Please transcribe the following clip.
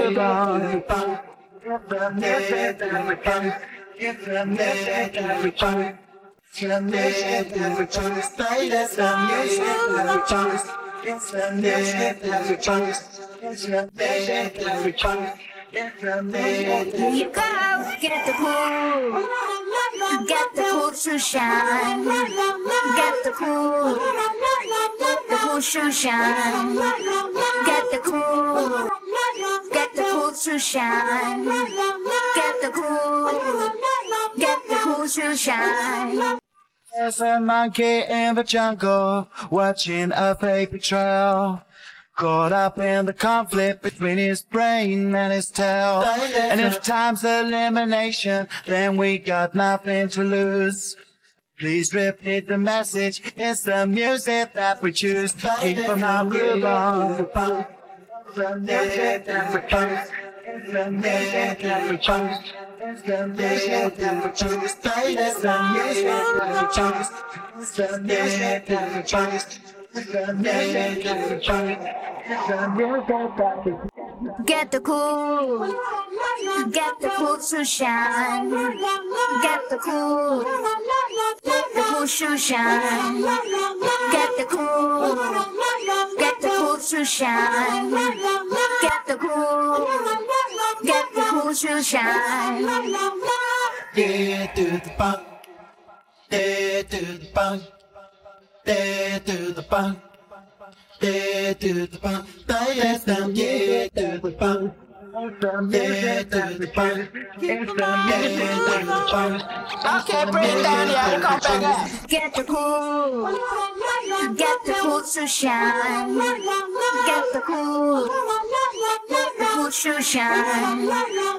move on. Get the music that we choose. Get the music that we choose. The music that we choose. Play this the music that we choose. It's the music that we choose. It's the music that we choose. It's the music that we choose. You go get the cool. Get the cool to shine. Get the cool. The cool to shine. Get the cool. Get the cool to shine. Get the cool. Get the cool to shine. There's a monkey in the jungle watching a paper trail, caught up in the conflict between his brain and his tail. And if time's elimination, then we got nothing to lose. Please repeat the message. It's the music that we choose. Keep on our groove on. The music that we choose. It's the music that we choose. It's the music that we choose. Play this the music that we choose. It's the music that we choose. It's the music that we choose. It's the music that we choose. Get the cool. Get the cool to shine. Get the cool. The cool to shine. Get the cool. Get the cool to shine. Get the cool. Get the cool to shine. Yeah, to the punk. Yeah, to the punk. Yeah, to the punk. Yeah, to the punk. Play them, yeah, to the punk. Yeah, to the punk. Yeah, to the punk. Okay, bring it down here and come back up. Get the cool. Get the cool to shine. Get the cool. The cool to shine.